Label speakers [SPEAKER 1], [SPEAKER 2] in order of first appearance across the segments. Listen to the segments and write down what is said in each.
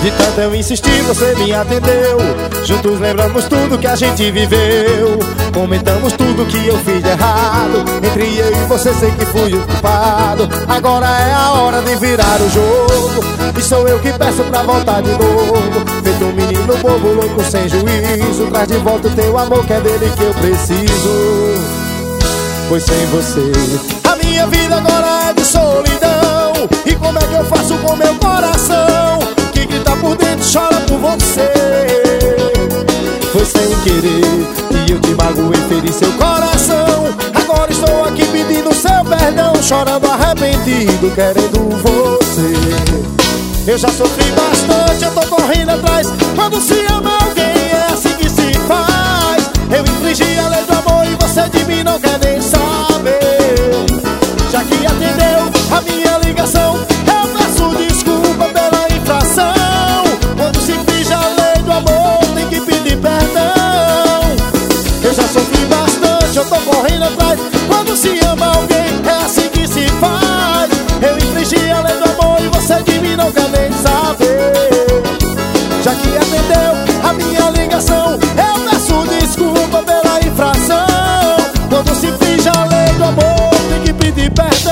[SPEAKER 1] De tanto eu insistir, você me atendeu. Juntos lembramos tudo que a gente viveu. Comentamos tudo que eu fiz de errado. Entre eu e você sei que fui o culpado. Agora é a hora de virar o jogo, e sou eu que peço pra voltar de novo. Feito um menino bobo, louco, sem juízo. Traz de volta o teu amor, que é dele que eu preciso. Pois sem você a minha vida agora é de solidão. E como é que eu faço com meu coração, que grita por dentro, chora por você? Foi sem querer que eu te magoei, feri seu coração. Agora estou aqui pedindo seu perdão, chorando arrependido, querendo você. Eu já sofri bastante, eu tô correndo atrás. Quando se ama alguém é assim que se faz. Eu infringi a lei do amor e você de mim não quer nem saber. Já que atendeu a minha ligação, eu peço desculpa pela infração. Quando se infringe a lei do amor, tem que pedir perdão. Eu já sofri bastante, eu tô correndo atrás. Quando se ama alguém é assim que se faz. Eu infringi a lei do amor e você de mim não quer nem saber. Já que atendeu a minha ligação, eu peço desculpa pela infração. Quando se infringe a lei do amor, tem que pedir perdão.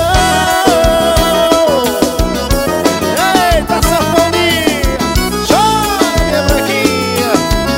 [SPEAKER 1] Eita, sanfoninha, chora, minha branquinha.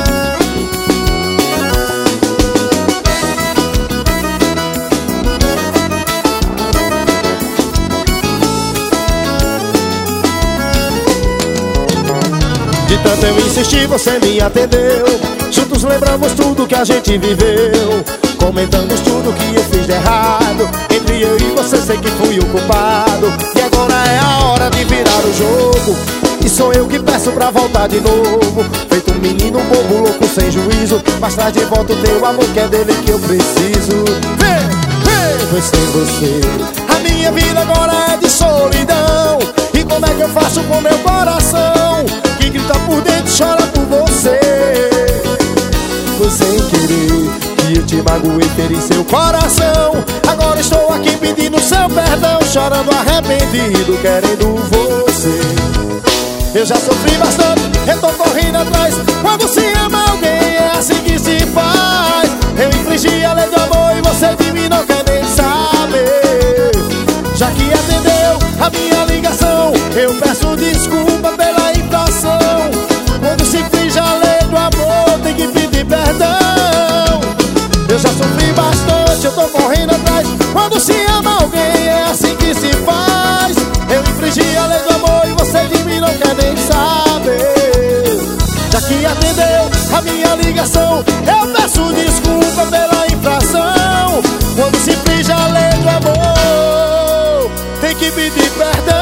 [SPEAKER 1] De tanto eu insistir, você me atendeu. Juntos lembramos tudo que a gente viveu. Comentamos tudo que eu fiz de errado. Entre eu e você sei que fui o culpado. E agora é a hora de virar o jogo, e sou eu que peço pra voltar de novo. Feito um menino bobo, louco, sem juízo. Mas traz de volta o teu amor, que é dele que eu preciso. Vem, vem, pois sem você a minha vida agora é de solidão. E como é que eu faço com meu coração, que grita por dentro, chora por você? Foi sem querer que eu te magoei, feri seu coração. Agora estou aqui pedindo seu perdão, chorando arrependido, querendo você. Eu já sofri bastante, eu tô correndo atrás. Quando se ama alguém é assim que se faz. Eu infringi a lei do amor e você de mim não quer nem saber. Já que atendeu a minha ligação, eu peço desculpa pela infração. Quando se infringe a lei do amor, tem que pedir perdão. Eu já sofri bastante, eu tô correndo atrás. Quando se ama alguém é assim que se faz. Eu infringi a lei do amor e você de mim não quer nem saber. Já que atendeu a minha ligação, eu peço desculpa pela infração. Quando se infringe a lei do amor, tem que pedir perdão.